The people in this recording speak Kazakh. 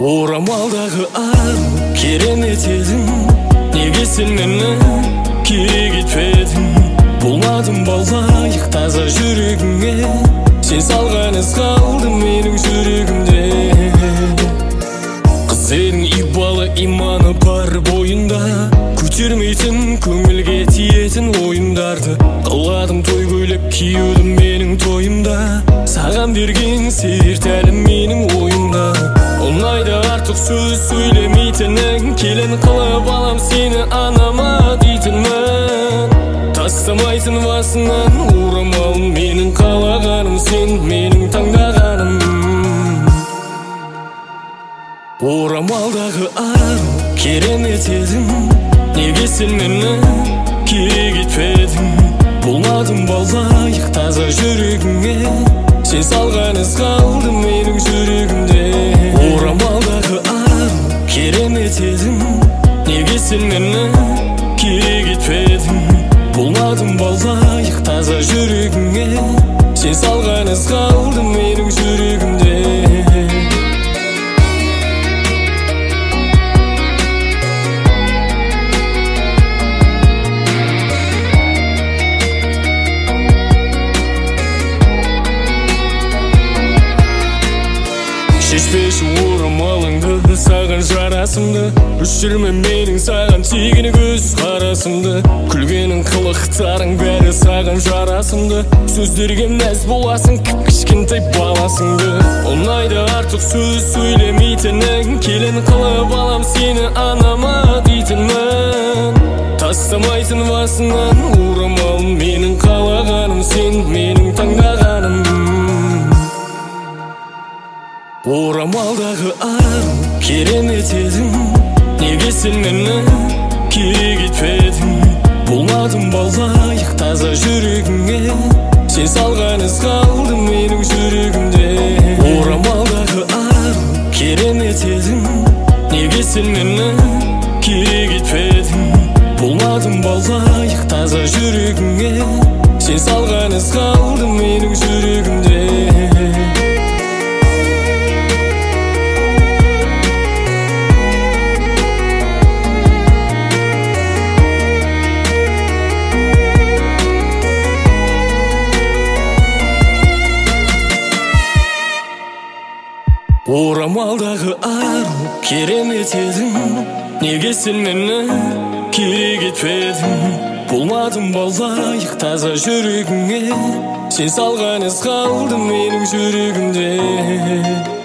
Орамалдағы ару керемет едің, неге сен мені кегітпедің? Болмадым балайық таза жүрегіңе, сен салған із қалды менің жүрегімде. Қыз едің ибалы иманы бар бойында, көтермейтін көңілге тиетін ойындарды. Қаладым той көйлек киюді менің тойымда, саған берген серт әлі менің ойымда. Оңайда артық сөз сөйлемейтінің, келін қылып алам сені анама дейтінмін. Тастамайтын басынан орамалын, менің қалағаным сен, менің таңдағаным. Орамалдағы ару керемет едің, неге сен мені кегітпедің? Болмадым балайық таза жүрегіңе, сен салған із қалды менің жүрегімде. Орамалдағы ару керемет едің, неге сен мені кегітпедің? Болмадым балайық таза жүрегіңе, сен салған із қалды менің жүрегімде. Шешпеші орамалыңды, саған жарасымды, өшірме менің саған тигені көз қарасымды. Күлгенің қылықтарың бәрі саған жарасымды, сөздерге мәз боласың кішкентай баласыңды. Оңайда артық сөз сөйлемейтінің, келін қылып алам сені анама дейтінмін. Тастамайтын басынан орамалын, менің қалағаным сен, менің таңдағаным. Орамалдағы ару керемет едің, неге сен мені кегітпедің? Болмадым балайық таза жүрегіңе, сен салған із қалды менің жүрегімде. Орамалдағы ару керемет едің, неге сен мені кегітпедің? Болмадым балайық таза жүрегіңе, сен салған із қалды менің жүрегімде. Орамалдағы ару керемет едің, неге сен мені кегітпедің? Болмадым балайық таза жүрегіңе, сен салған із қалды менің жүрегімде.